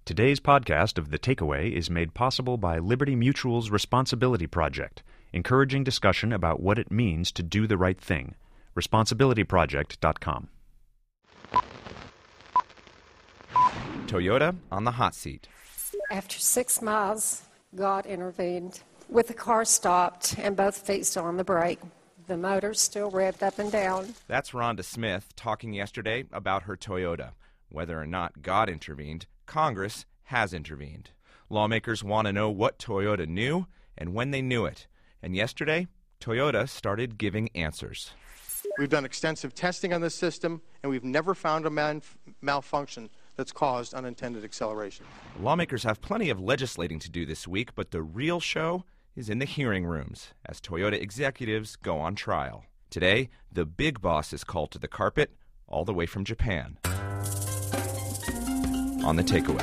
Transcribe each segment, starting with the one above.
Today's podcast of The Takeaway is made possible by Liberty Mutual's Responsibility Project, encouraging discussion about what it means to do the right thing. ResponsibilityProject.com. Toyota on the hot seat. After 6 miles, God intervened. With the car stopped and both feet on the brake, the motor still revved up and down. That's Rhonda Smith talking yesterday about her Toyota. Whether or not God intervened, Congress has intervened. Lawmakers want to know what Toyota knew and when they knew it. And yesterday, Toyota started giving answers. We've done extensive testing on this system, and we've never found a malfunction that's caused unintended acceleration. Lawmakers have plenty of legislating to do this week, but the real show is in the hearing rooms as Toyota executives go on trial. Today, the big boss is called to the carpet, all the way from Japan. On The Takeaway.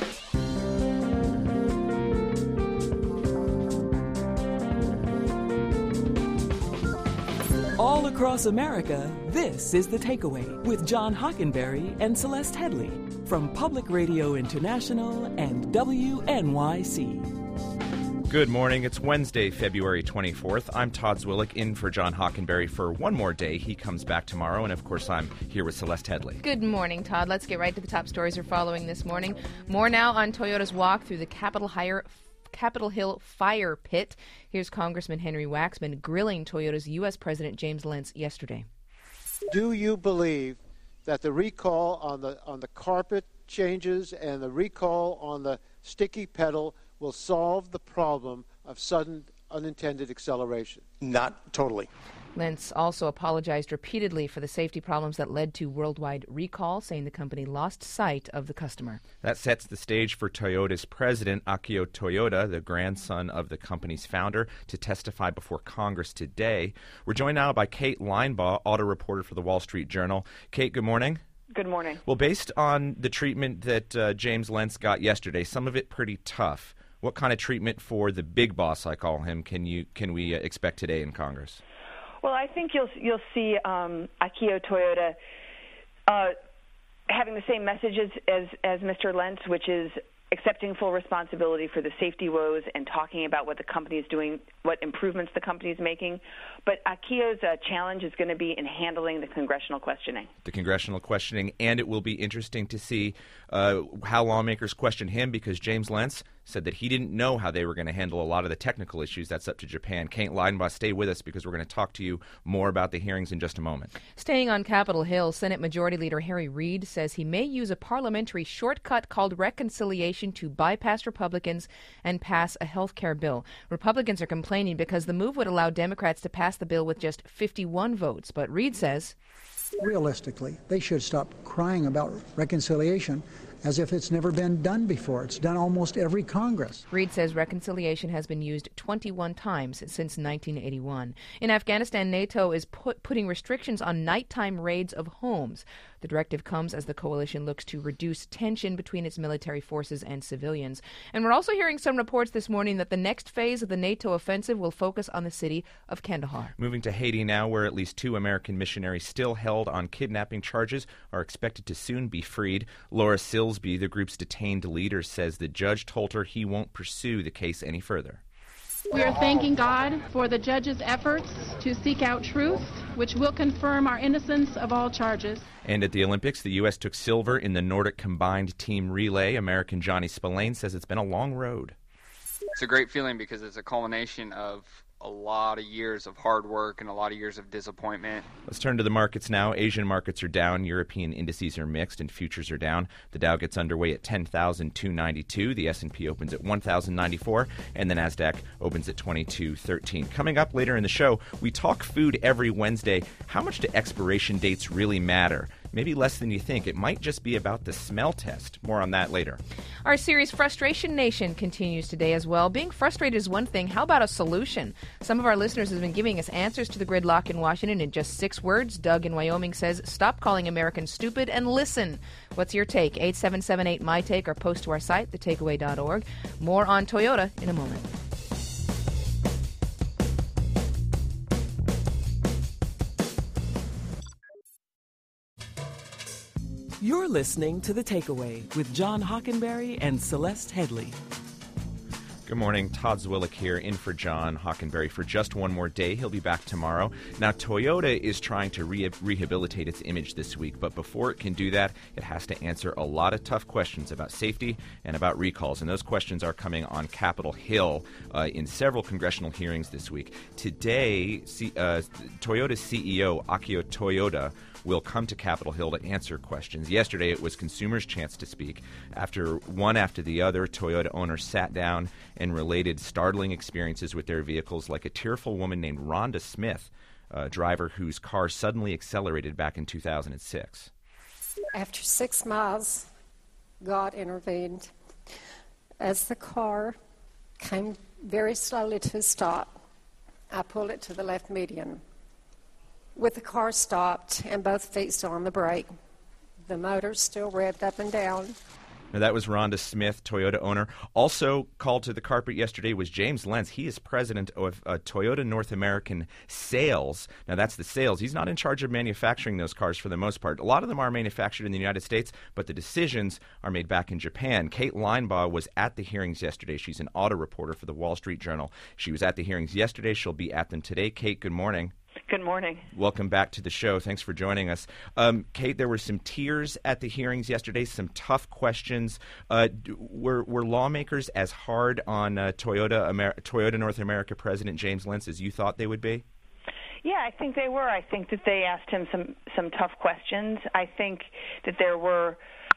All across America, this is The Takeaway with John Hockenberry and Celeste Headley from Public Radio International and WNYC. Good morning. It's Wednesday, February 24th. I'm Todd Zwillick in for John Hockenberry for one more day. He comes back tomorrow, and of course I'm here with Celeste Headley. Good morning, Todd. Let's get right to the top stories we're following this morning. More now on Toyota's walk through the Capitol Hill fire pit. Here's Congressman Henry Waxman grilling Toyota's U.S. President James Lentz yesterday. Do you believe that the recall on the carpet changes and the recall on the sticky pedal will solve the problem of sudden unintended acceleration? Not totally. Lentz also apologized repeatedly for the safety problems that led to worldwide recall, saying the company lost sight of the customer. That sets the stage for Toyota's president, Akio Toyoda, the grandson of the company's founder, to testify before Congress today. We're joined now by Kate Linebaugh, auto reporter for the Wall Street Journal. Kate, good morning. Good morning. Well, based on the treatment that James Lentz got yesterday, some of it pretty tough. What kind of treatment for the big boss, I call him, can we expect today in Congress? Well, I think you'll see Akio Toyoda having the same messages as Mr. Lentz, which is accepting full responsibility for the safety woes and talking about what the company is doing, what improvements the company is making. But Akio's challenge is going to be in handling the congressional questioning. The congressional questioning, and it will be interesting to see how lawmakers question him, because James Lentz said that he didn't know how they were going to handle a lot of the technical issues. That's up to Japan. Kate Linebaugh, stay with us because we're going to talk to you more about the hearings in just a moment. Staying on Capitol Hill, Senate Majority Leader Harry Reid says he may use a parliamentary shortcut called reconciliation to bypass Republicans and pass a health care bill. Republicans are complaining because the move would allow Democrats to pass the bill with just 51 votes. But Reid says, realistically, they should stop crying about reconciliation as if it's never been done before. It's done almost every Congress. Reid says reconciliation has been used 21 times since 1981. In Afghanistan, NATO is putting restrictions on nighttime raids of homes. The directive comes as the coalition looks to reduce tension between its military forces and civilians. And we're also hearing some reports this morning that the next phase of the NATO offensive will focus on the city of Kandahar. Moving to Haiti now, where at least 2 American missionaries still held on kidnapping charges are expected to soon be freed. Laura Silsby, the group's detained leader, says the judge told her he won't pursue the case any further. We are thanking God for the judge's efforts to seek out truth, which will confirm our innocence of all charges. And at the Olympics, the U.S. took silver in the Nordic combined team relay. American Johnny Spillane says it's been a long road. It's a great feeling because it's a culmination of a lot of years of hard work and a lot of years of disappointment. Let's turn to the markets now. Asian markets are down. European indices are mixed and futures are down. The Dow gets underway at 10,292. The S&P opens at 1,094 and the Nasdaq opens at 2213. Coming up later in the show, we talk food every Wednesday. How much do expiration dates really matter? Maybe less than you think. It might just be about the smell test. More on that later. Our series Frustration Nation continues today as well. Being frustrated is one thing. How about a solution? Some of our listeners have been giving us answers to the gridlock in Washington in just 6 words. Doug in Wyoming says, stop calling Americans stupid and listen. What's your take? 877-8-MY-TAKE or post to our site, thetakeaway.org. More on Toyota in a moment. You're listening to The Takeaway with John Hockenberry and Celeste Headlee. Good morning. Todd Zwillick here, in for John Hockenberry for just one more day. He'll be back tomorrow. Now, Toyota is trying to rehabilitate its image this week, but before it can do that, it has to answer a lot of tough questions about safety and about recalls, and those questions are coming on Capitol Hill in several congressional hearings this week. Today, Toyota's CEO, Akio Toyoda, will come to Capitol Hill to answer questions. Yesterday, it was consumers' chance to speak. After the other, Toyota owners sat down and related startling experiences with their vehicles, like a tearful woman named Rhonda Smith, a driver whose car suddenly accelerated back in 2006. After 6 miles, God intervened. As the car came very slowly to a stop, I pulled it to the left median. With the car stopped and both feet still on the brake, the motor still revved up and down. Now, that was Rhonda Smith, Toyota owner. Also called to the carpet yesterday was James Lentz. He is president of Toyota North American Sales. Now, that's the sales. He's not in charge of manufacturing those cars for the most part. A lot of them are manufactured in the United States, but the decisions are made back in Japan. Kate Linebaugh was at the hearings yesterday. She's an auto reporter for the Wall Street Journal. She was at the hearings yesterday. She'll be at them today. Kate, good morning. Good morning. Welcome back to the show. Thanks for joining us. Kate, there were some tears at the hearings yesterday, some tough questions. Were lawmakers as hard on Toyota North America President James Lentz as you thought they would be? Yeah, I think they were. I think that they asked him some tough questions. I think that there were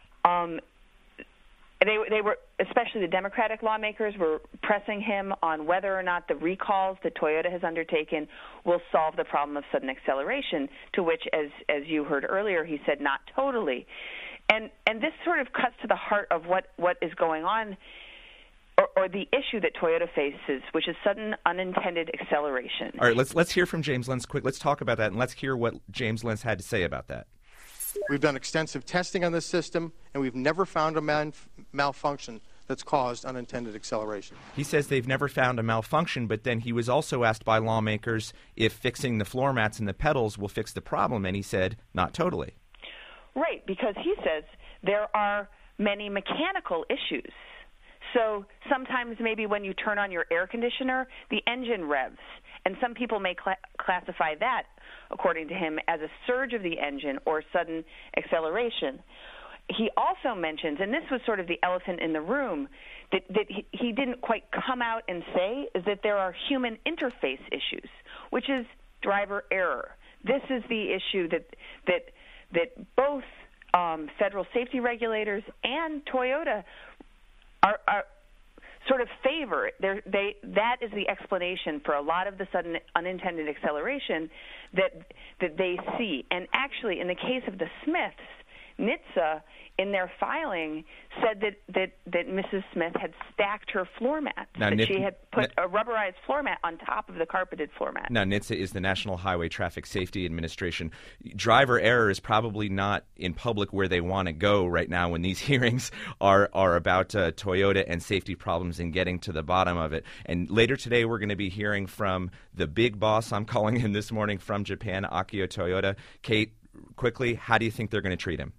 they were, especially the Democratic lawmakers, were pressing him on whether or not the recalls that Toyota has undertaken will solve the problem of sudden acceleration, to which, as you heard earlier, he said not totally. And this sort of cuts to the heart of what is going on, or the issue that Toyota faces, which is sudden unintended acceleration. All right, let's hear from James Lentz quick. Let's talk about that, and let's hear what James Lentz had to say about that. We've done extensive testing on this system, and we've never found a malfunction that's caused unintended acceleration. He says they've never found a malfunction, but then he was also asked by lawmakers if fixing the floor mats and the pedals will fix the problem, and he said not totally. Right, because he says there are many mechanical issues. So sometimes maybe when you turn on your air conditioner, the engine revs, and some people may classify that, according to him, as a surge of the engine or sudden acceleration. He also mentions, and this was sort of the elephant in the room, that he didn't quite come out and say, is that there are human interface issues, which is driver error. This is the issue that both federal safety regulators and Toyota are sort of favor. That is the explanation for a lot of the sudden unintended acceleration that they see. And actually, in the case of the Smiths, NHTSA, in their filing, said that Mrs. Smith had stacked her floor mats, that she had put a rubberized floor mat on top of the carpeted floor mat. Now, NHTSA is the National Highway Traffic Safety Administration. Driver error is probably not in public where they want to go right now when these hearings are about Toyota and safety problems and getting to the bottom of it. And later today, we're going to be hearing from the big boss, I'm calling him this morning, from Japan, Akio Toyoda. Kate, quickly, how do you think they're going to treat him?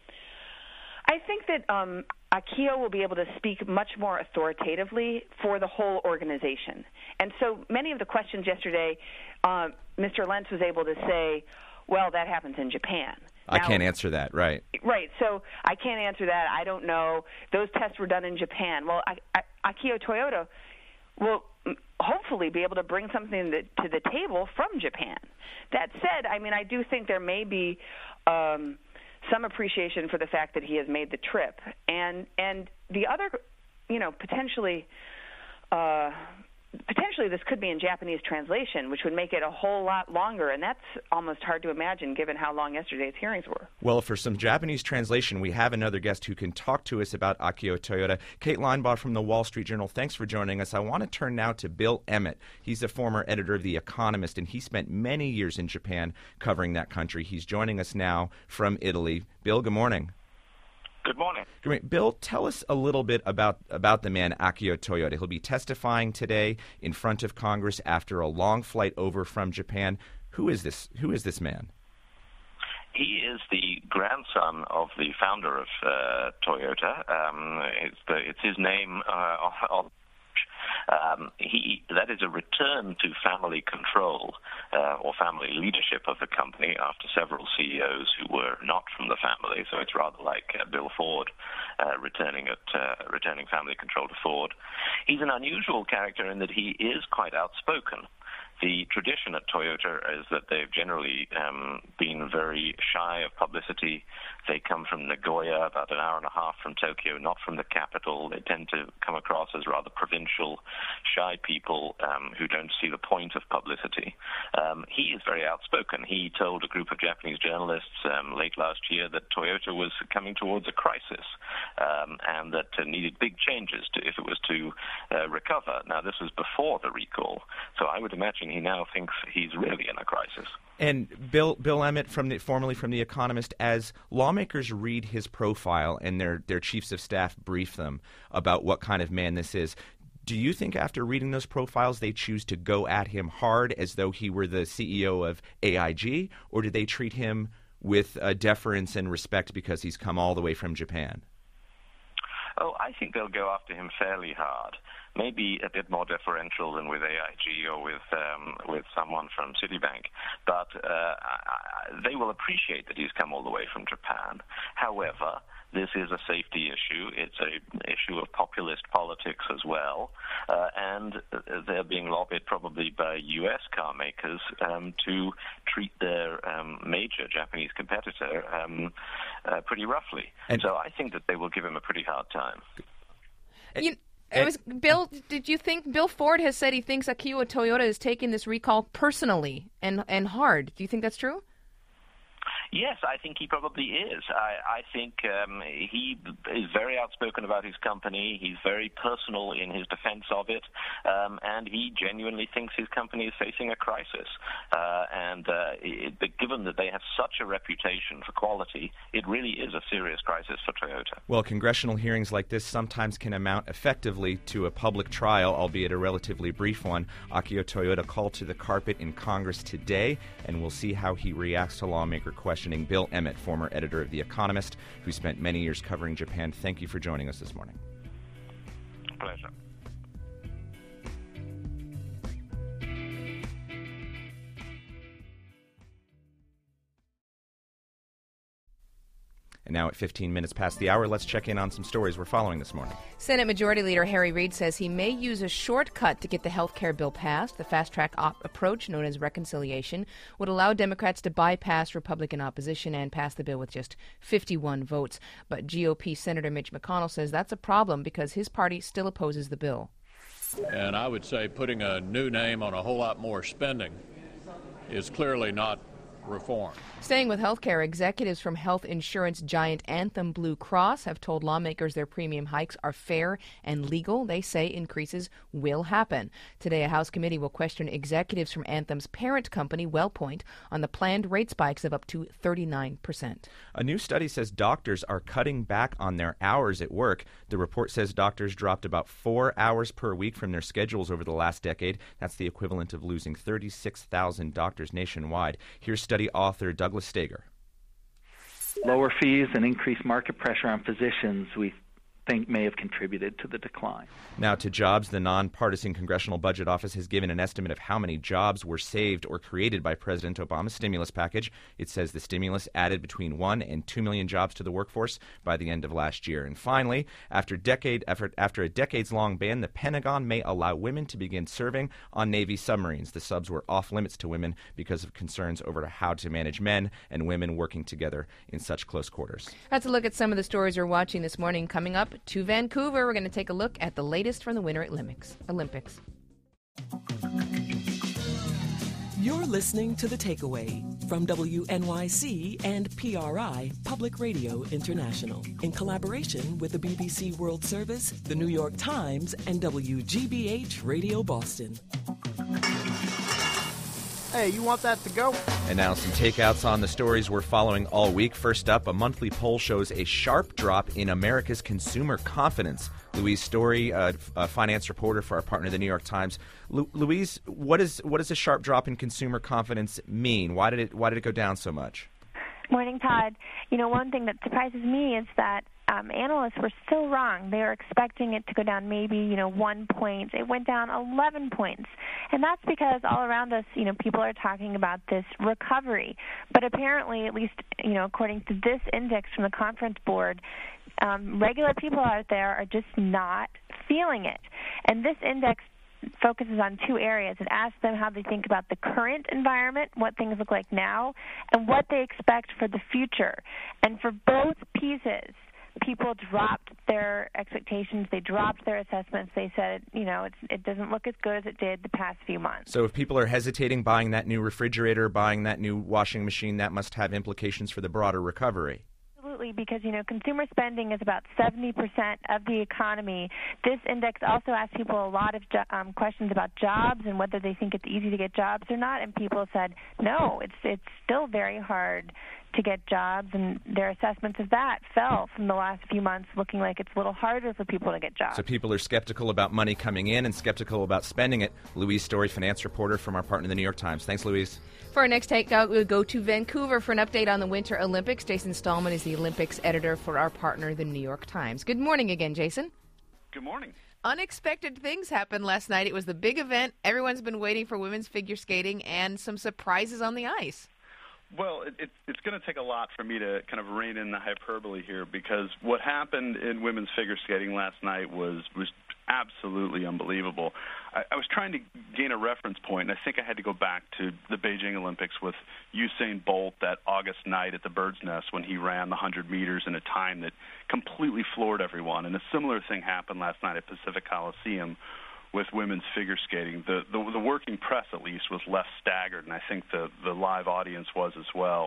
I think that Akio will be able to speak much more authoritatively for the whole organization. And so many of the questions yesterday, Mr. Lentz was able to say, well, that happens in Japan. I can't answer that, right. Right, so I can't answer that. I don't know. Those tests were done in Japan. Well, Akio Toyoda will hopefully be able to bring something to the table from Japan. That said, I mean, I do think there may be some appreciation for the fact that he has made the trip, and the other, potentially this could be in Japanese translation, which would make it a whole lot longer, and that's almost hard to imagine given how long yesterday's hearings were. Well, for some Japanese translation, we have another guest who can talk to us about Akio Toyoda. Kate Linebaugh from the Wall Street Journal, thanks for joining us. I want to turn now to Bill Emmett. He's a former editor of The Economist, and he spent many years in Japan covering that country. He's joining us now from Italy. Bill, good morning. Good morning. Great. Bill, tell us a little bit about the man, Akio Toyoda. He'll be testifying today in front of Congress after a long flight over from Japan. Who is this man? He is the grandson of the founder of Toyota. It's his name on. That is a return to family control or family leadership of the company after several CEOs who were not from the family. So it's rather like Bill Ford returning family control to Ford. He's an unusual character in that he is quite outspoken. The tradition at Toyota is that they've generally been very shy of publicity. They come from Nagoya, about an hour and a half from Tokyo, not from the capital. They tend to come across as rather provincial, shy people who don't see the point of publicity. He is very outspoken. He told a group of Japanese journalists late last year that Toyota was coming towards a crisis and that needed big changes if it was to recover. Now, this was before the recall, so I would imagine he now thinks he's really in a crisis. And Bill Emmett, formerly from The Economist, as lawmakers read his profile and their chiefs of staff brief them about what kind of man this is, do you think after reading those profiles they choose to go at him hard as though he were the CEO of AIG, or do they treat him with deference and respect because he's come all the way from Japan? Oh, I think they'll go after him fairly hard. Maybe a bit more deferential than with AIG or with someone from Citibank, but they will appreciate that he's come all the way from Japan. However, this is a safety issue. It's an issue of populist politics as well, and they're being lobbied probably by U.S. car makers to treat their major Japanese competitor pretty roughly. So I think that they will give him a pretty hard time. Bill, did you think Bill Ford has said he thinks Akio Toyoda is taking this recall personally and hard? Do you think that's true? Yes, I think he probably is. I think he is very outspoken about his company. He's very personal in his defense of it, and he genuinely thinks his company is facing a crisis. Given that they have such a reputation for quality, it really is a serious crisis for Toyota. Well, congressional hearings like this sometimes can amount effectively to a public trial, albeit a relatively brief one. Akio Toyoda called to the carpet in Congress today, and we'll see how he reacts to lawmaker questioning. Bill Emmett, former editor of The Economist, who spent many years covering Japan. Thank you for joining us this morning. Pleasure. And now at 15 minutes past the hour, let's check in on some stories we're following this morning. Senate Majority Leader Harry Reid says he may use a shortcut to get the health care bill passed. The fast-track approach, known as reconciliation, would allow Democrats to bypass Republican opposition and pass the bill with just 51 votes. But GOP Senator Mitch McConnell says that's a problem because his party still opposes the bill. And I would say putting a new name on a whole lot more spending is clearly not reform. Staying with healthcare, executives from health insurance giant Anthem Blue Cross have told lawmakers their premium hikes are fair and legal. They say increases will happen. Today, a House committee will question executives from Anthem's parent company, WellPoint, on the planned rate spikes of up to 39%. A new study says doctors are cutting back on their hours at work. The report says doctors dropped about 4 hours per week from their schedules over the last decade. That's the equivalent of losing 36,000 doctors nationwide. Here's study author Douglas Steger. Lower fees and increased market pressure on physicians, we think, may have contributed to the decline. Now to jobs. The nonpartisan Congressional Budget Office has given an estimate of how many jobs were saved or created by President Obama's stimulus package. It says the stimulus added between 1 and 2 million jobs to the workforce by the end of last year. And finally, after a decades-long ban, the Pentagon may allow women to begin serving on Navy submarines. The subs were off limits to women because of concerns over how to manage men and women working together in such close quarters. That's a look at some of the stories we're watching this morning. Coming up to Vancouver, we're going to take a look at the latest from the Winter Olympics. You're listening to The Takeaway from WNYC and PRI Public Radio International in collaboration with the BBC World Service, the New York Times, and WGBH Radio Boston. Hey, you want that to go? And now some takeouts on the stories we're following all week. First up, a monthly poll shows a sharp drop in America's consumer confidence. Louise Story, a finance reporter for our partner, the New York Times. Louise, what does a sharp drop in consumer confidence mean? Why did it go down so much? Morning, Todd. One thing that surprises me is that analysts were still wrong. They were expecting it to go down maybe, 1 point. It went down 11 points. And that's because all around us, people are talking about this recovery. But apparently, at least, according to this index from the Conference Board, regular people out there are just not feeling it. And this index focuses on two areas. It asks them how they think about the current environment, what things look like now, and what they expect for the future. And for both pieces, people dropped their expectations. They dropped their assessments. They said, it doesn't look as good as it did the past few months. So if people are hesitating buying that new refrigerator, buying that new washing machine, that must have implications for the broader recovery. Absolutely, because, consumer spending is about 70% of the economy. This index also asks people a lot of questions about jobs and whether they think it's easy to get jobs or not, and people said, no, it's still very hard to get jobs, and their assessments of that fell from the last few months, looking like it's a little harder for people to get jobs. So people are skeptical about money coming in and skeptical about spending it. Louise Story, finance reporter from our partner, the New York Times. Thanks, Louise. For our next takeout, we'll go to Vancouver for an update on the Winter Olympics. Jason Stallman is the Olympics editor for our partner, the New York Times. Good morning again, Jason. Good morning. Unexpected things happened last night. It was the big event. Everyone's been waiting for women's figure skating and some surprises on the ice. Well, it's going to take a lot for me to kind of rein in the hyperbole here, because what happened in women's figure skating last night was absolutely unbelievable. I was trying to gain a reference point, and I think I had to go back to the Beijing Olympics with Usain Bolt that August night at the Bird's Nest when he ran the 100 meters in a time that completely floored everyone. And a similar thing happened last night at Pacific Coliseum with women's figure skating. The working press, at least, was less staggered, and I think the live audience was as well.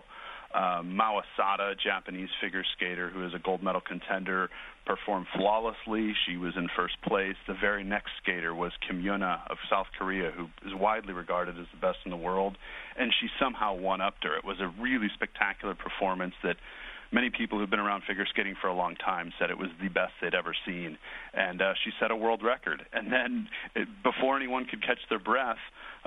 Mao Asada, a Japanese figure skater who is a gold medal contender, performed flawlessly. She was in first place. The very next skater was Kim Yuna of South Korea, who is widely regarded as the best in the world, and she somehow one-upped her. It was a really spectacular performance that many people who've been around figure skating for a long time said it was the best they'd ever seen. And she set a world record. And then, before anyone could catch their breath,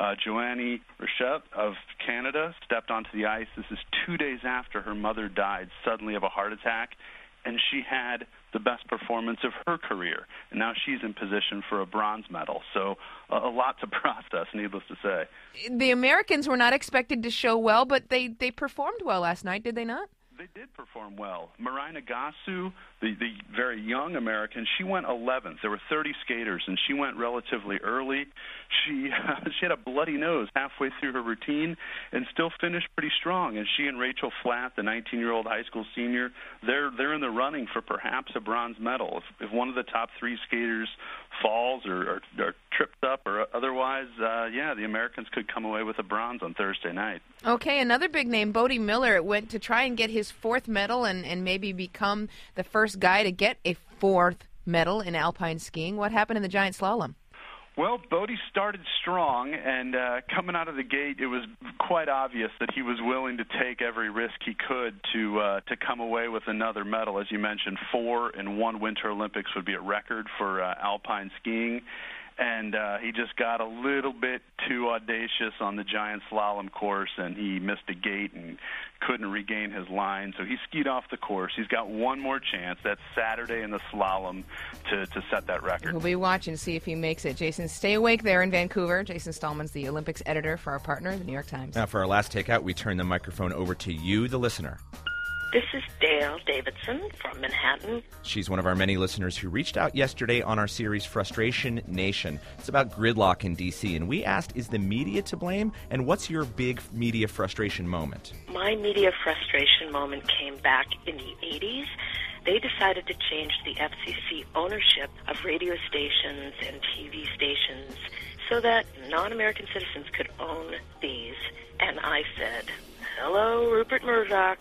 Joanne Rochette of Canada stepped onto the ice. This is 2 days after her mother died suddenly of a heart attack, and she had the best performance of her career. And now she's in position for a bronze medal. So a lot to process, needless to say. The Americans were not expected to show well, but they performed well last night, did they not? They did perform well. Mirai Nagasu, the very young American, she went 11th. There were 30 skaters, and she went relatively early. She had a bloody nose halfway through her routine and still finished pretty strong. And she and Rachel Flatt, the 19-year-old high school senior, they're in the running for perhaps a bronze medal. If one of the top three skaters falls or trips up or otherwise, the Americans could come away with a bronze on Thursday night. Okay, another big name, Bodie Miller, went to try and get his fourth medal and maybe become the first guy to get a fourth medal in alpine skiing. What happened in the giant slalom? Well, Bodie started strong, and coming out of the gate, it was quite obvious that he was willing to take every risk he could to come away with another medal. As you mentioned, 4 in one Winter Olympics would be a record for alpine skiing. And he just got a little bit too audacious on the giant slalom course, and he missed a gate and couldn't regain his line. So he skied off the course. He's got one more chance. That's Saturday in the slalom to set that record. We'll be watching to see if he makes it. Jason, stay awake there in Vancouver. Jason Stallman's the Olympics editor for our partner, the New York Times. Now, for our last takeout, we turn the microphone over to you, the listener. This is Dale Davidson from Manhattan. She's one of our many listeners who reached out yesterday on our series Frustration Nation. It's about gridlock in D.C., and we asked, is the media to blame, and what's your big media frustration moment? My media frustration moment came back in the 80s. They decided to change the FCC ownership of radio stations and TV stations so that non-American citizens could own these. And I said, hello, Rupert Murdoch.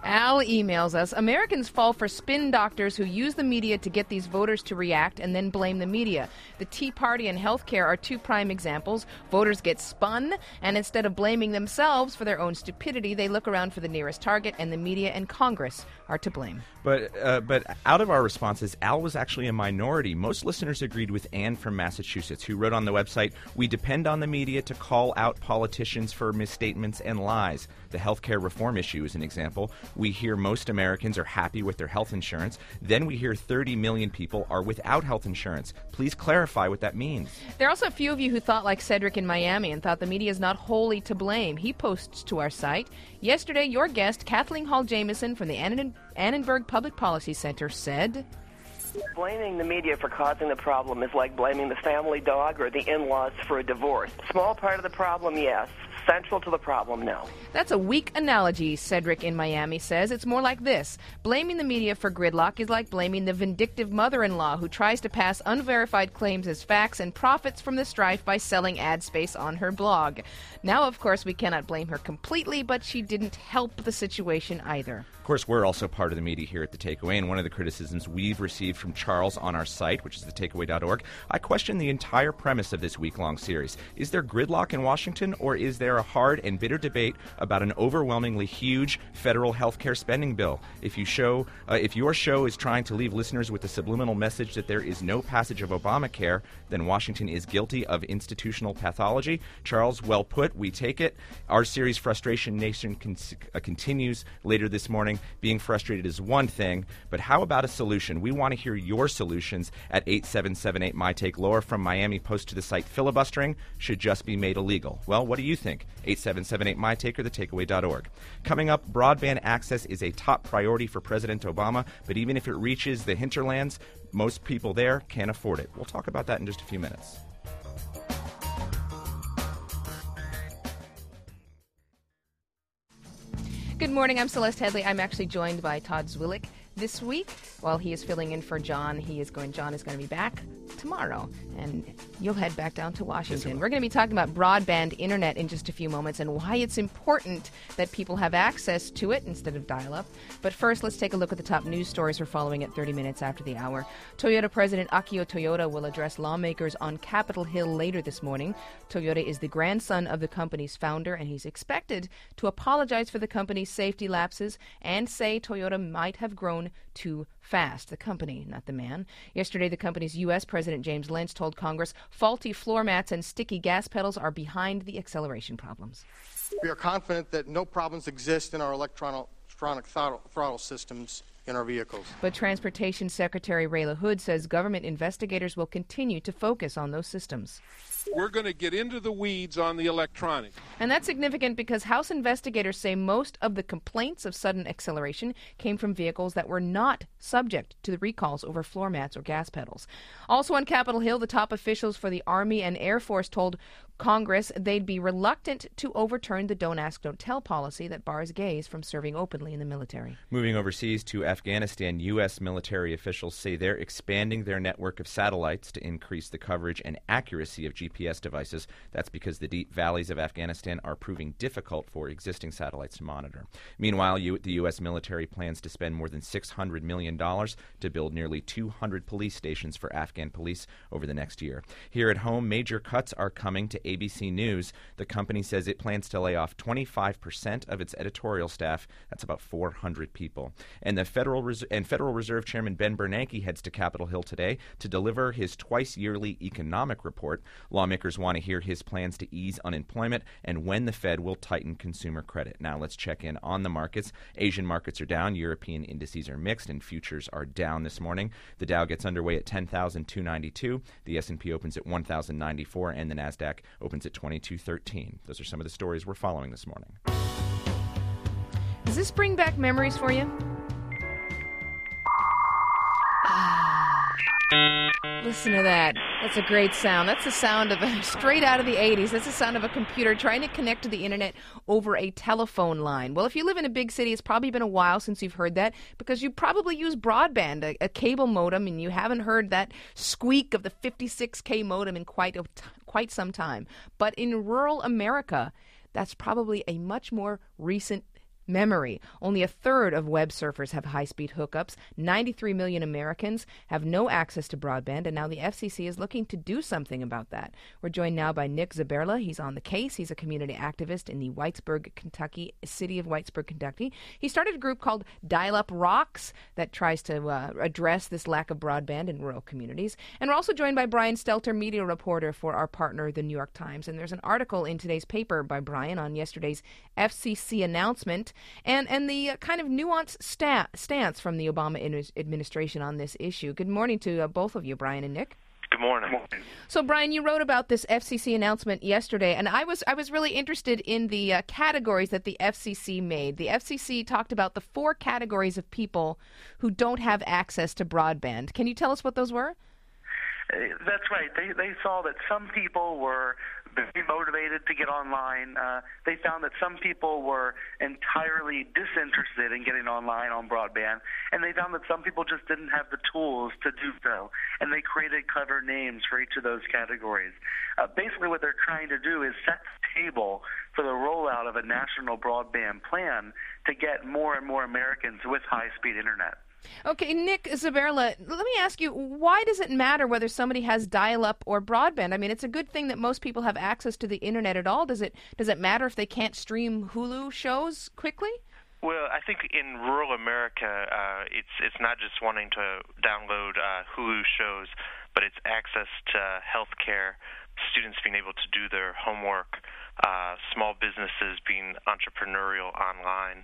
Al emails us, Americans fall for spin doctors who use the media to get these voters to react and then blame the media. The Tea Party and healthcare are two prime examples. Voters get spun, and instead of blaming themselves for their own stupidity, they look around for the nearest target, and the media and Congress are to blame. But out of our responses, Al was actually a minority. Most listeners agreed with Ann from Massachusetts, who wrote on the website, "We depend on the media to call out politicians for misstatements and lies. The healthcare reform issue is an example. We hear most Americans are happy with their health insurance. Then we hear 30 million people are without health insurance. Please clarify what that means." There are also a few of you who thought like Cedric in Miami and thought the media is not wholly to blame. He posts to our site, "Yesterday, your guest, Kathleen Hall Jamieson from the Annenberg Public Policy Center said, blaming the media for causing the problem is like blaming the family dog or the in-laws for a divorce. Small part of the problem, yes. Central to the problem, no." That's a weak analogy, Cedric in Miami says. It's more like this. Blaming the media for gridlock is like blaming the vindictive mother-in-law who tries to pass unverified claims as facts and profits from the strife by selling ad space on her blog. Now, of course, we cannot blame her completely, but she didn't help the situation either. Of course, we're also part of the media here at The Takeaway, and one of the criticisms we've received from Charles on our site, which is thetakeaway.org, I question the entire premise of this week-long series. Is there gridlock in Washington, or is there a hard and bitter debate about an overwhelmingly huge federal health care spending bill? If your show is trying to leave listeners with the subliminal message that there is no passage of Obamacare, then Washington is guilty of institutional pathology. Charles, well put. We take it. Our series, Frustration Nation, continues later this morning. Being frustrated is one thing, but how about a solution? We want to hear your solutions at 8778 My Take. Laura from Miami posts to the site, "Filibustering should just be made illegal." Well, what do you think? 8778 My Take or thetakeaway.org. Coming up, broadband access is a top priority for President Obama, but even if it reaches the hinterlands, most people there can't afford it. We'll talk about that in just a few minutes. Good morning, I'm Celeste Headley. I'm actually joined by Todd Zwillich this week. While he is filling in for John, John is going to be back tomorrow, and you'll head back down to Washington. We're going to be talking about broadband internet in just a few moments and why it's important that people have access to it instead of dial-up. But first, let's take a look at the top news stories we're following at 30 minutes after the hour. Toyota President Akio Toyoda will address lawmakers on Capitol Hill later this morning. Toyota is the grandson of the company's founder, and he's expected to apologize for the company's safety lapses and say Toyota might have grown too fast. The company, not the man. Yesterday, the company's U.S. President James Lentz told Congress faulty floor mats and sticky gas pedals are behind the acceleration problems. We are confident that no problems exist in our electronic throttle systems in our vehicles. But Transportation Secretary Ray LaHood says government investigators will continue to focus on those systems. We're going to get into the weeds on the electronics. And that's significant because House investigators say most of the complaints of sudden acceleration came from vehicles that were not subject to the recalls over floor mats or gas pedals. Also on Capitol Hill, the top officials for the Army and Air Force told Congress they'd be reluctant to overturn the Don't Ask, Don't Tell policy that bars gays from serving openly in the military. Moving overseas to Afghanistan, U.S. military officials say they're expanding their network of satellites to increase the coverage and accuracy of GPS devices. That's because the deep valleys of Afghanistan are proving difficult for existing satellites to monitor. Meanwhile, the U.S. military plans to spend more than $600 million to build nearly 200 police stations for Afghan police over the next year. Here at home, major cuts are coming to ABC News. The company says it plans to lay off 25% of its editorial staff. That's about 400 people. And the Federal Reserve Chairman Ben Bernanke heads to Capitol Hill today to deliver his twice-yearly economic report. Lawmakers want to hear his plans to ease unemployment and when the Fed will tighten consumer credit. Now let's check in on the markets. Asian markets are down. European indices are mixed, and futures are down this morning. The Dow gets underway at 10,292. The S&P opens at 1,094, and the Nasdaq opens at 2213. Those are some of the stories we're following this morning. Does this bring back memories for you? Listen to that. That's a great sound. That's the sound of straight out of the 80s. That's the sound of a computer trying to connect to the internet over a telephone line. Well, if you live in a big city, it's probably been a while since you've heard that because you probably use broadband, a cable modem, and you haven't heard that squeak of the 56K modem in quite some time. But in rural America, that's probably a much more recent memory. Only a third of web surfers have high-speed hookups. 93 million Americans have no access to broadband, and now the FCC is looking to do something about that. We're joined now by Nick Zaberla. He's on the case. He's a community activist in the city of Whitesburg, Kentucky. He started a group called Dial-Up Rocks that tries to address this lack of broadband in rural communities. And we're also joined by Brian Stelter, media reporter for our partner, the New York Times. And there's an article in today's paper by Brian on yesterday's FCC announcement and the kind of nuanced stance from the Obama administration on this issue. Good morning to both of you, Brian and Nick. Good morning. So, Brian, you wrote about this FCC announcement yesterday, and I was really interested in the categories that the FCC made. The FCC talked about the 4 categories of people who don't have access to broadband. Can you tell us what those were? That's right. They saw that some people were very motivated to get online. They found that some people were entirely disinterested in getting online on broadband, and they found that some people just didn't have the tools to do so, and they created clever names for each of those categories. Basically what they're trying to do is set the table for the rollout of a national broadband plan to get more and more Americans with high-speed internet. Okay, Nick Zaberla, let me ask you, why does it matter whether somebody has dial-up or broadband? I mean, it's a good thing that most people have access to the internet at all. Does it matter if they can't stream Hulu shows quickly? Well, I think in rural America, it's not just wanting to download Hulu shows, but it's access to health care, students being able to do their homework, small businesses being entrepreneurial online.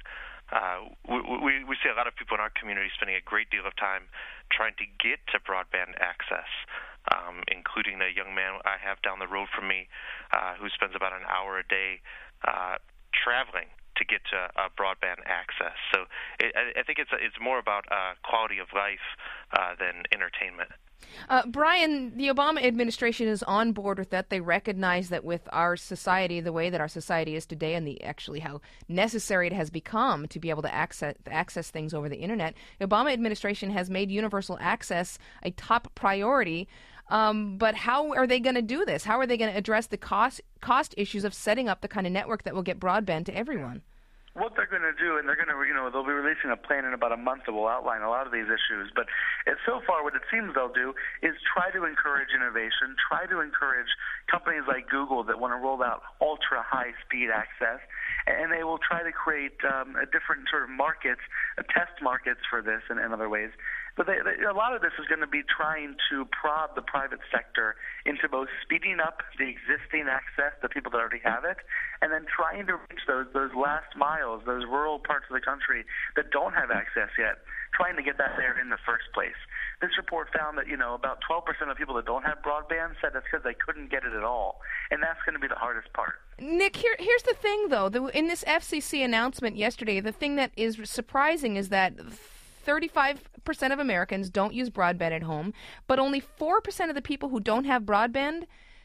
We see a lot of people in our community spending a great deal of time trying to get to broadband access, including a young man I have down the road from me who spends about an hour a day traveling to get to broadband access. So I think it's more about quality of life than entertainment. Brian, the Obama administration is on board with that. They recognize that with our society, the way that our society is today, and actually how necessary it has become to be able to access things over the internet, the Obama administration has made universal access a top priority. But how are they going to do this? How are they going to address the cost issues of setting up the kind of network that will get broadband to everyone? What they're going to do, and they'll be releasing a plan in about a month that will outline a lot of these issues. But so far, what it seems they'll do is try to encourage innovation, try to encourage companies like Google that want to roll out ultra high speed access, and they will try to create different sort of markets, test markets for this in other ways. But a lot of this is going to be trying to prod the private sector into both speeding up the existing access to people that already have it, and then trying to reach those last miles, those rural parts of the country that don't have access yet, trying to get that there in the first place. This report found that, about 12% of people that don't have broadband said that's because they couldn't get it at all, and that's going to be the hardest part. Nick, here's the thing, though. In this FCC announcement yesterday, the thing that is surprising is that 35% of Americans don't use broadband at home, but only 4% of the people who don't have broadband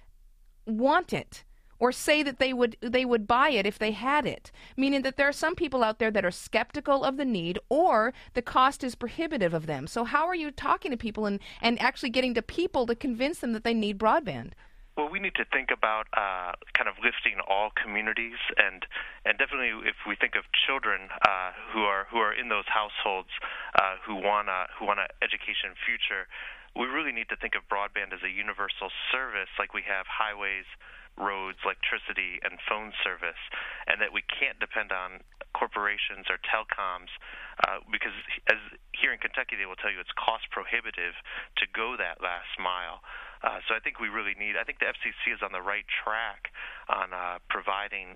want it or say that they would buy it if they had it, meaning that there are some people out there that are skeptical of the need or the cost is prohibitive of them. So how are you talking to people and actually getting to people to convince them that they need broadband? Well, we need to think about kind of lifting all communities, and definitely if we think of children who are in those households who want an education future, we really need to think of broadband as a universal service, like we have highways, roads, electricity, and phone service, and that we can't depend on corporations or telecoms because as here in Kentucky they will tell you it's cost prohibitive to go that last mile. So I think we really I think the FCC is on the right track on providing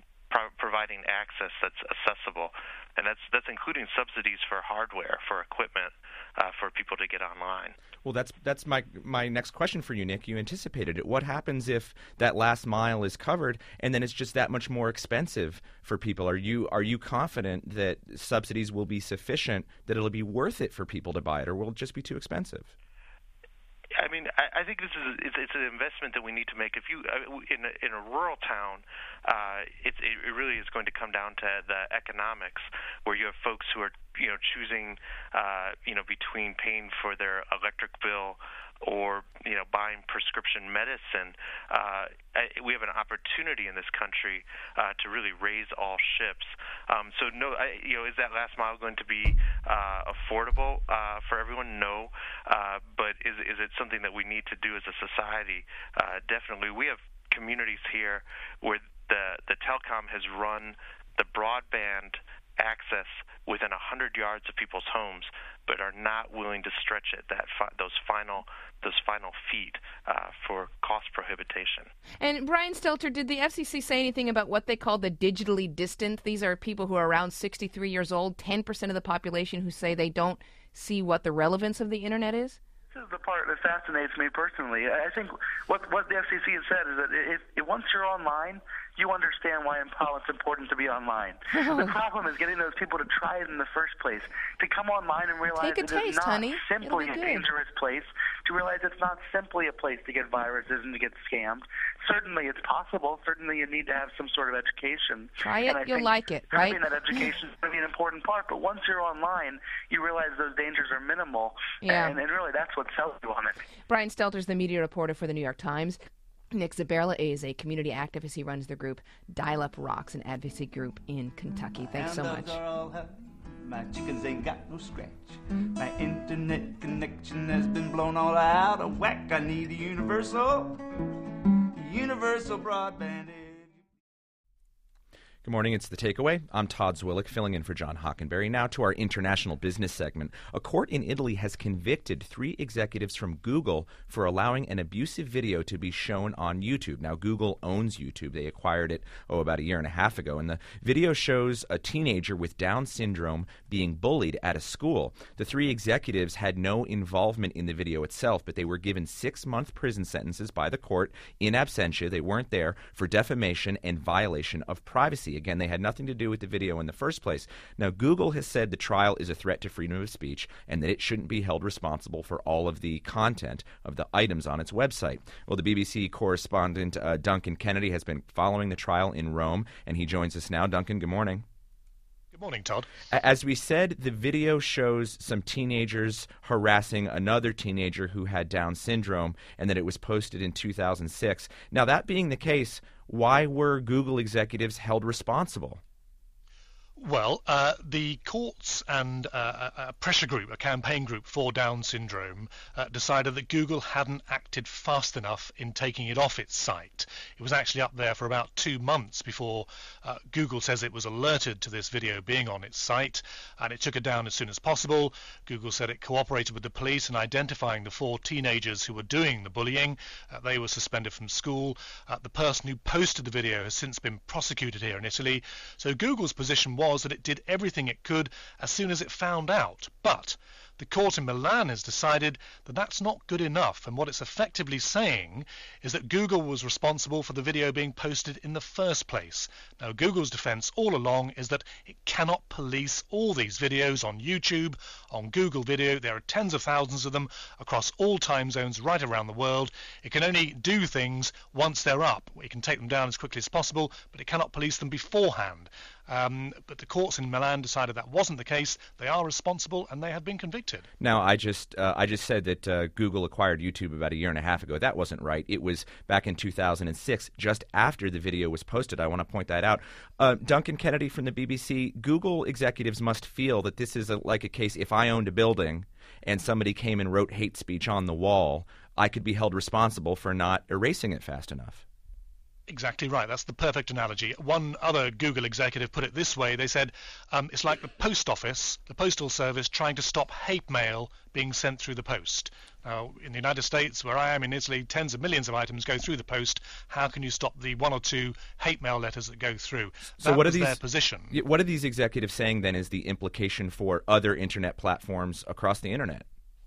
access that's accessible, and that's including subsidies for hardware, for equipment, for people to get online. Well, that's my next question for you, Nick. You anticipated it. What happens if that last mile is covered and then it's just that much more expensive for people? Are you confident that subsidies will be sufficient, that it'll be worth it for people to buy it, or will it just be too expensive? I mean, I think it's an investment that we need to make. If you in a rural town, it really is going to come down to the economics, where you have folks who are choosing between paying for their electric bill or buying prescription medicine. We have an opportunity in this country to really raise all ships. So no, is that last mile going to be affordable for everyone? No, but is it something that we need to do as a society? Definitely. We have communities here where the telecom has run the broadband access within 100 yards of people's homes, but are not willing to stretch it those final feet for cost prohibition. And Brian Stelter, did the FCC say anything about what they call the digitally distant? These are people who are around 63 years old, 10% of the population who say they don't see what the relevance of the Internet is? This is the part that fascinates me personally. I think what the FCC has said is that if once you're online, you understand why it's important to be online. The problem is getting those people to try it in the first place, to come online and realize Take a it is taste, not honey. simply a dangerous place, to realize it's not simply a place to get viruses and to get scammed. Certainly it's possible. Certainly you need to have some sort of education. Try it, and you'll like it, right? Having that education is going to be an important part, but once you're online, you realize those dangers are minimal, Yeah. and really that's what sells you on it. Brian Stelter is the media reporter for the New York Times. Nick Zaberla is a community activist. He runs the group Dial Up Rocks, an advocacy group in Kentucky. Thanks so much. My chickens ain't got no scratch. My internet connection has been blown all out of whack. I need a universal broadband. Good morning, it's The Takeaway. I'm Todd Zwillick, filling in for John Hockenberry. Now to our international business segment. A court in Italy has convicted 3 executives from Google for allowing an abusive video to be shown on YouTube. Now, Google owns YouTube. They acquired it, about a year and a half ago. And the video shows a teenager with Down syndrome being bullied at a school. The 3 executives had no involvement in the video itself, but they were given 6-month prison sentences by the court in absentia. They weren't there for defamation and violation of privacy. Again, they had nothing to do with the video in the first place. Now, Google has said the trial is a threat to freedom of speech and that it shouldn't be held responsible for all of the content of the items on its website. Well, the BBC correspondent Duncan Kennedy has been following the trial in Rome, and he joins us now. Duncan, good morning. Good morning, Todd. As we said, the video shows some teenagers harassing another teenager who had Down syndrome, and that it was posted in 2006. Now, that being the case, why were Google executives held responsible? Well, the courts and a pressure group, a campaign group for Down syndrome, decided that Google hadn't acted fast enough in taking it off its site. It was actually up there for about 2 months before Google says it was alerted to this video being on its site, and it took it down as soon as possible. Google said it cooperated with the police in identifying the 4 teenagers who were doing the bullying. They were suspended from school. The person who posted the video has since been prosecuted here in Italy. So Google's position was that it did everything it could as soon as it found out. But the court in Milan has decided that that's not good enough, and what it's effectively saying is that Google was responsible for the video being posted in the first place. Now, Google's defense all along is that it cannot police all these videos on YouTube, on Google Video. There are tens of thousands of them across all time zones right around the world. It can only do things once they're up. It can take them down as quickly as possible, but it cannot police them beforehand. But the courts in Milan decided that wasn't the case. They are responsible, and they have been convicted. Now, I just said that Google acquired YouTube about a year and a half ago. That wasn't right. It was back in 2006, just after the video was posted. I want to point that out. Duncan Kennedy from the BBC, Google executives must feel that this is like a case, if I owned a building and somebody came and wrote hate speech on the wall, I could be held responsible for not erasing it fast enough. Exactly right. That's the perfect analogy. One other Google executive put it this way. They said, it's like the post office, the postal service, trying to stop hate mail being sent through the post. Now, in the United States, where I am in Italy, tens of millions of items go through the post. How can you stop the 1 or 2 hate mail letters that go through? So that what was are these, their position. What are these executives saying, then, is the implication for other Internet platforms across the Internet?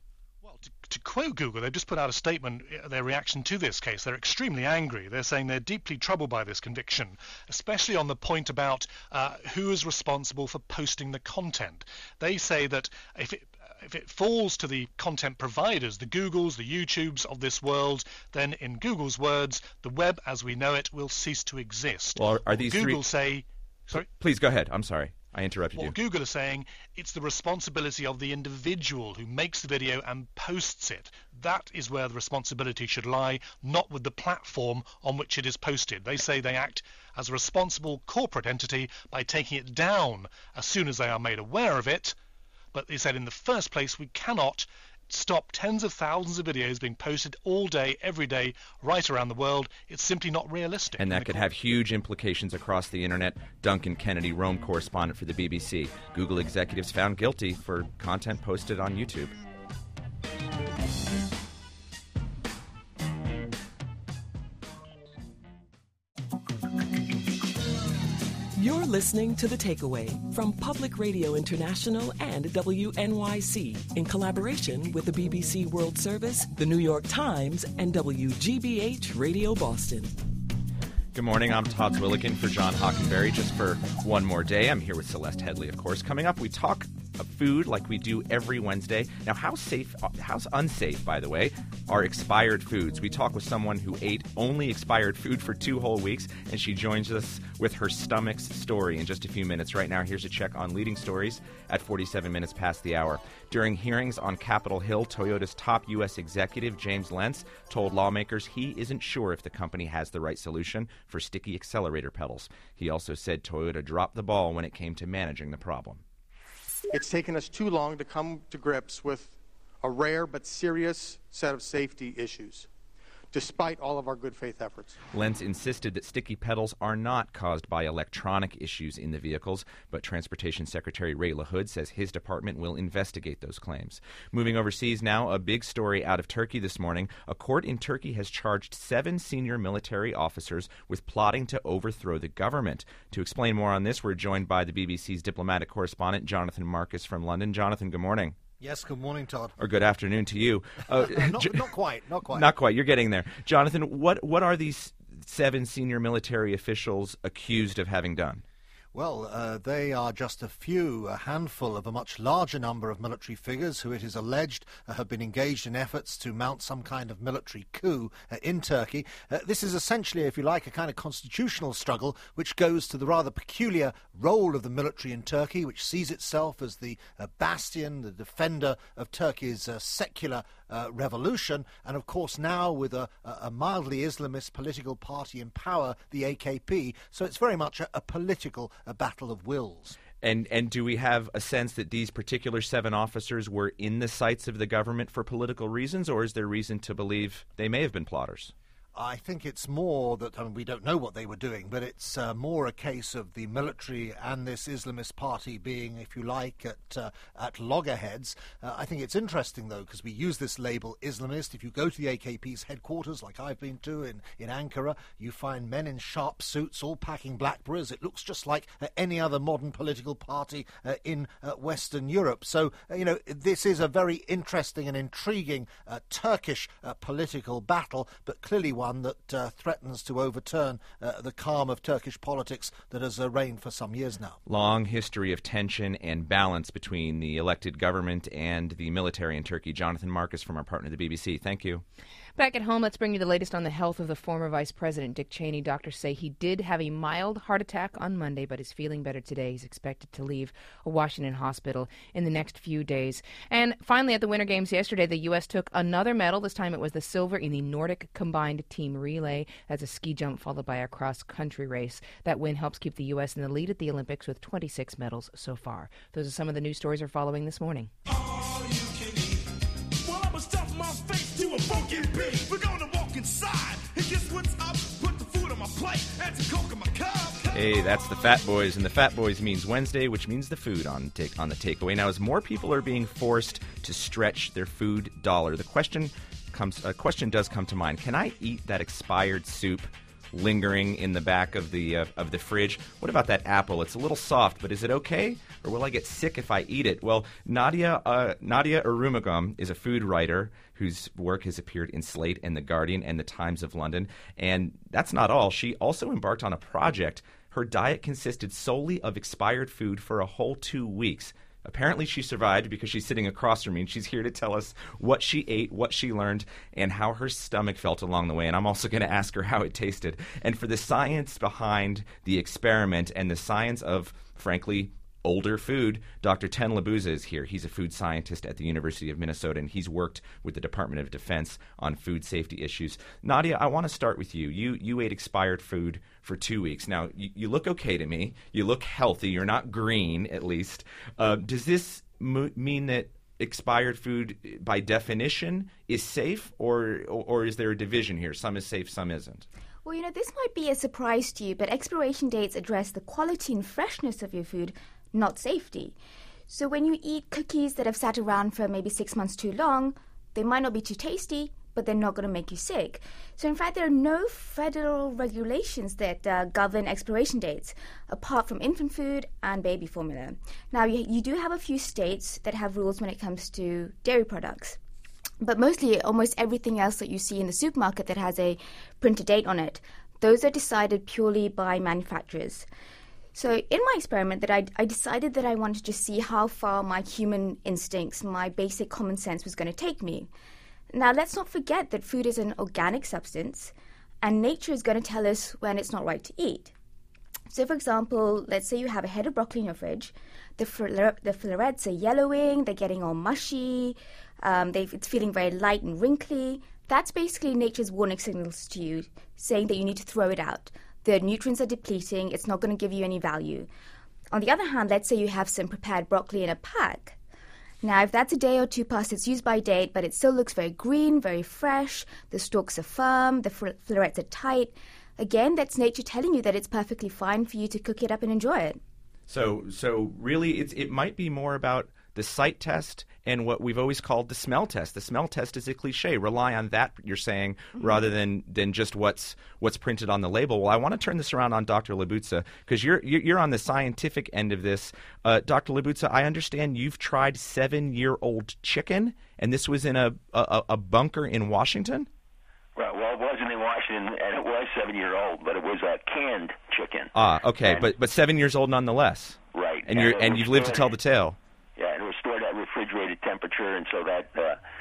To quote Google, they've just put out a statement, their reaction to this case. They're extremely angry. They're saying they're deeply troubled by this conviction, especially on the point about who is responsible for posting the content. They say that if it falls to the content providers, the Googles, the YouTubes of this world, then in Google's words, the web as we know it will cease to exist. Well, are these Google three... say... Sorry? Please go ahead. I'm sorry. I interrupted you. What Google is saying, it's the responsibility of the individual who makes the video and posts it. That is where the responsibility should lie, not with the platform on which it is posted. They say they act as a responsible corporate entity by taking it down as soon as they are made aware of it. But they said in the first place, we cannot stop tens of thousands of videos being posted all day, every day, right around the world. It's simply not realistic. And that could have huge implications across the internet. Duncan Kennedy, Rome correspondent for the BBC. Google executives found guilty for content posted on YouTube. You're listening to The Takeaway from Public Radio International and WNYC in collaboration with the BBC World Service, the New York Times, and WGBH Radio Boston. Good morning. I'm Todd Zwilligan for John Hockenberry. Just for one more day, I'm here with Celeste Headley, of course. Coming up, we talk of food like we do every Wednesday. Now, how's unsafe, by the way, are expired foods? We talk with someone who ate only expired food for 2 whole weeks, and she joins us with her stomach's story in just a few minutes. Right now, here's a check on leading stories at 47 minutes past the hour. During hearings on Capitol Hill, Toyota's top U.S. executive, James Lentz, told lawmakers he isn't sure if the company has the right solution for sticky accelerator pedals. He also said Toyota dropped the ball when it came to managing the problem. It's taken us too long to come to grips with a rare but serious set of safety issues, despite all of our good faith efforts. Lentz insisted that sticky pedals are not caused by electronic issues in the vehicles, but Transportation Secretary Ray LaHood says his department will investigate those claims. Moving overseas now, a big story out of Turkey this morning. A court in Turkey has charged 7 senior military officers with plotting to overthrow the government. To explain more on this, we're joined by the BBC's diplomatic correspondent, Jonathan Marcus from London. Jonathan, good morning. Yes, good morning, Todd. Or good afternoon to you. Not quite. Not quite. You're getting there. Jonathan, what are these 7 senior military officials accused of having done? Well, they are just a handful of a much larger number of military figures who it is alleged have been engaged in efforts to mount some kind of military coup in Turkey. This is essentially, if you like, a kind of constitutional struggle which goes to the rather peculiar role of the military in Turkey, which sees itself as the bastion, the defender of Turkey's secular revolution, and of course now with a mildly Islamist political party in power, the AKP. So it's very much a political battle of wills. And do we have a sense that these particular 7 officers were in the sights of the government for political reasons, or is there reason to believe they may have been plotters? I think it's more that, we don't know what they were doing, but it's more a case of the military and this Islamist party being, if you like, at loggerheads. I think it's interesting, though, because we use this label Islamist. If you go to the AKP's headquarters, like I've been to in Ankara, you find men in sharp suits all packing Blackberries. It looks just like any other modern political party in Western Europe. So, this is a very interesting and intriguing Turkish political battle, but clearly one that threatens to overturn the calm of Turkish politics that has reigned for some years now. Long history of tension and balance between the elected government and the military in Turkey. Jonathan Marcus from our partner, the BBC. Thank you. Back at home, let's bring you the latest on the health of the former Vice President Dick Cheney. Doctors say he did have a mild heart attack on Monday, but is feeling better today. He's expected to leave a Washington hospital in the next few days. And finally, at the Winter Games yesterday, the U.S. took another medal. This time it was the silver in the Nordic combined team relay. That's a ski jump followed by a cross-country race. That win helps keep the U.S. in the lead at the Olympics with 26 medals so far. Those are some of the news stories we're following this morning. To a funky beat, we're gonna walk inside and guess what's up? Put the food on my plate and some Coke in my cup. Hey, that's the Fat Boys, and the Fat Boys means Wednesday, which means the food on the takeaway. Now, as more people are being forced to stretch their food dollar, a question does come to mind: can I eat that expired soup lingering in the back of the fridge? What about that apple? It's a little soft, but is it okay? Or will I get sick if I eat it? Well, Nadia Arumugam is a food writer whose work has appeared in Slate and The Guardian and The Times of London. And that's not all. She also embarked on a project. Her diet consisted solely of expired food for a whole 2 weeks. Apparently she survived because she's sitting across from me, and she's here to tell us what she ate, what she learned, and how her stomach felt along the way. And I'm also going to ask her how it tasted. And for the science behind the experiment and the science of, frankly, older food. Dr. Ten Labuza is here. He's a food scientist at the University of Minnesota, and he's worked with the Department of Defense on food safety issues. Nadia, I want to start with you. You ate expired food for 2 weeks. Now, you look okay to me. You look healthy. You're not green, at least. Does this mean that expired food, by definition, is safe, or is there a division here? Some is safe, some isn't. Well, this might be a surprise to you, but expiration dates address the quality and freshness of your food, not safety. So when you eat cookies that have sat around for maybe 6 months too long, they might not be too tasty, but they're not going to make you sick. So in fact, there are no federal regulations that govern expiration dates, apart from infant food and baby formula. Now, you do have a few states that have rules when it comes to dairy products. But mostly, almost everything else that you see in the supermarket that has a printed date on it, those are decided purely by manufacturers. So in my experiment, that I decided that I wanted to see how far my human instincts, my basic common sense was going to take me. Now, let's not forget that food is an organic substance, and nature is going to tell us when it's not right to eat. So, for example, let's say you have a head of broccoli in your fridge. The florets are yellowing, they're getting all mushy, it's feeling very light and wrinkly. That's basically nature's warning signals to you, saying that you need to throw it out. The nutrients are depleting, it's not going to give you any value. On the other hand, let's say you have some prepared broccoli in a pack. Now, if that's a day or two past its use-by date, but it still looks very green, very fresh, the stalks are firm, the florets are tight, again, that's nature telling you that it's perfectly fine for you to cook it up and enjoy it. So really, it might be more about the sight test and what we've always called the smell test. The smell test is a cliche. Rely on that, you're saying, rather than just what's printed on the label. Well, I want to turn this around on Dr. Labuza, because you're on the scientific end of this. Dr. Labuza, I understand you've tried 7-year-old chicken, and this was in a bunker in Washington? Well, it wasn't in Washington, and it was 7-year-old, but it was a canned chicken. Okay, but 7 years old nonetheless. Right. And you've lived to tell the tale. Yeah, and it was stored at refrigerated temperature, and so that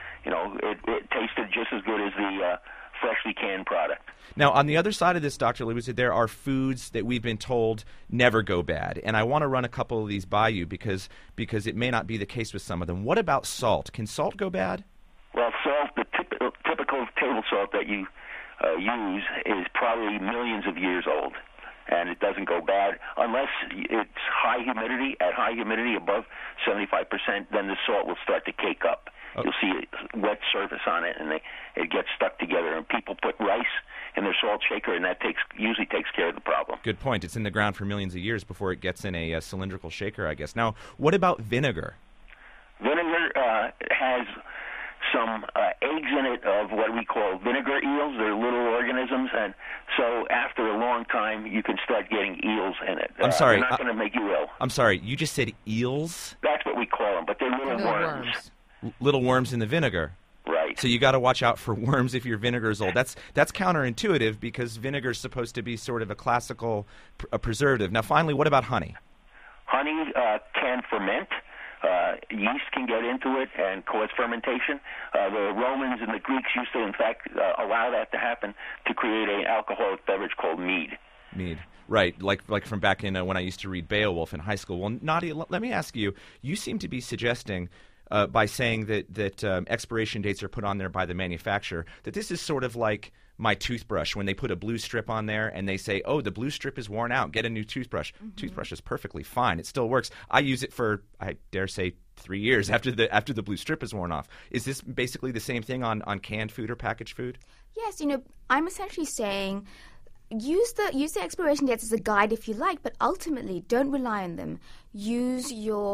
it tasted just as good as the freshly canned product. Now, on the other side of this, Dr. Labuza, there are foods that we've been told never go bad, and I want to run a couple of these by you because it may not be the case with some of them. What about salt? Can salt go bad? Well, salt, the typical table salt that you use is probably millions of years old, and it doesn't go bad unless it's high humidity. At high humidity above 75%, then the salt will start to cake up. You'll see a wet surface on it, and it gets stuck together. And people put rice in their salt shaker, and that usually takes care of the problem. Good point. It's in the ground for millions of years before it gets in a cylindrical shaker, I guess. Now, what about vinegar? Vinegar has some eggs in it of what we call vinegar eels. They're little organisms, and so after a long time, you can start getting eels in it. I'm sorry. They're not going to make you ill. I'm sorry. You just said eels? That's what we call them, but they're little worms. Little worms in the vinegar. Right. So you got to watch out for worms if your vinegar is old. That's counterintuitive because vinegar is supposed to be sort of a classical preservative. Now, finally, what about honey? Honey can ferment. Yeast can get into it and cause fermentation. The Romans and the Greeks used to, in fact, allow that to happen to create an alcoholic beverage called mead. Mead. Right, like from back in when I used to read Beowulf in high school. Well, Nadia, let me ask you, you seem to be suggesting by saying that expiration dates are put on there by the manufacturer, that this is sort of like my toothbrush when they put a blue strip on there and they say, oh, the blue strip is worn out, get a new toothbrush. Toothbrush is perfectly fine. It still works. I use it for, I dare say, 3 years after the blue strip is worn off. Is this basically the same thing on canned food or packaged food? Yes, I'm essentially saying use the expiration dates as a guide if you like, but ultimately don't rely on them. Use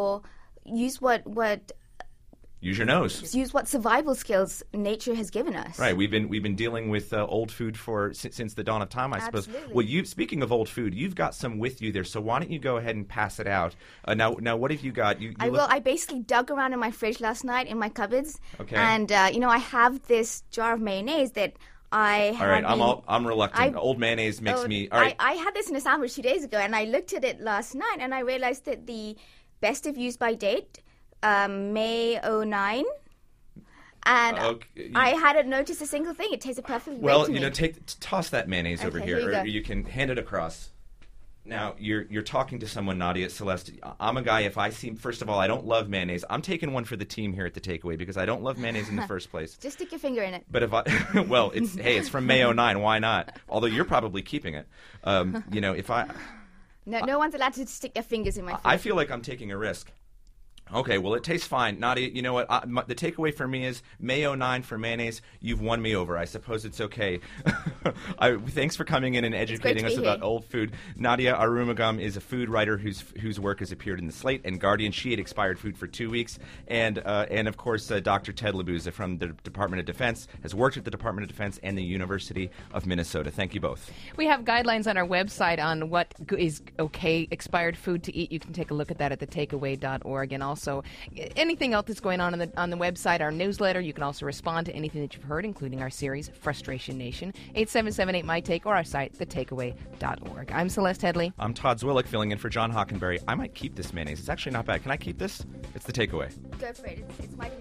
your nose. Use what survival skills nature has given us. Right. We've been dealing with old food since the dawn of time, I suppose. Absolutely. Well, speaking of old food, you've got some with you there. So why don't you go ahead and pass it out? Now, what have you got? I will. I basically dug around in my fridge last night in my cupboards. Okay. And I have this jar of mayonnaise that I. All right. I'm reluctant. Old mayonnaise makes me. All right. I had this in a sandwich 2 days ago, and I looked at it last night, and I realized that the best of use by date. May 09, and I hadn't noticed a single thing. It tasted perfectly great to me. Toss that mayonnaise over here, or you can hand it across. Now, you're talking to someone, Nadia, Celeste. I'm a guy, if I see, first of all, I don't love mayonnaise. I'm taking one for the team here at The Takeaway because I don't love mayonnaise in the first place. Just stick your finger in it. But if I, well, it's from Mayo 9, why not? Although you're probably keeping it. If I... No one's allowed to stick their fingers in my food. I feel like I'm taking a risk. Okay, well, it tastes fine. Nadia, you know what? The takeaway for me is Mayo 9 for mayonnaise. You've won me over. I suppose it's okay. Thanks for coming in and educating us about old food. Nadia Arumugam is a food writer whose work has appeared in The Slate and Guardian. She ate expired food for 2 weeks. And of course, Dr. Ted Labuza from the Department of Defense has worked at the Department of Defense and the University of Minnesota. Thank you both. We have guidelines on our website on what is okay expired food to eat. You can take a look at that at thetakeaway.org. And also anything else that's going on the website, our newsletter. You can also respond to anything that you've heard, including our series, Frustration Nation, 877-8MY-TAKE, or our site, thetakeaway.org. I'm Celeste Headley. I'm Todd Zwillick, filling in for John Hockenberry. I might keep this mayonnaise. It's actually not bad. Can I keep this? It's The Takeaway. Go for it. It's my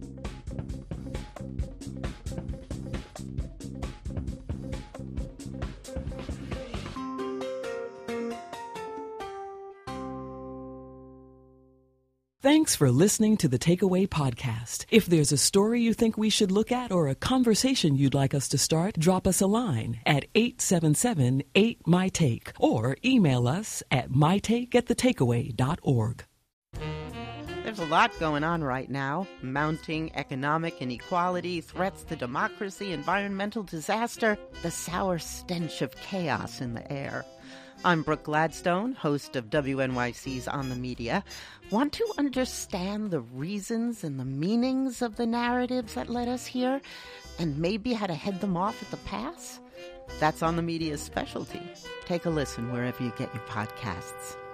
Thanks for listening to the Takeaway Podcast. If there's a story you think we should look at or a conversation you'd like us to start, drop us a line at 877-8MY-TAKE or email us at mytake@thetakeaway.org. There's a lot going on right now. Mounting economic inequality, threats to democracy, environmental disaster, the sour stench of chaos in the air. I'm Brooke Gladstone, host of WNYC's On the Media. Want to understand the reasons and the meanings of the narratives that led us here, and maybe how to head them off at the pass? That's On the Media's specialty. Take a listen wherever you get your podcasts.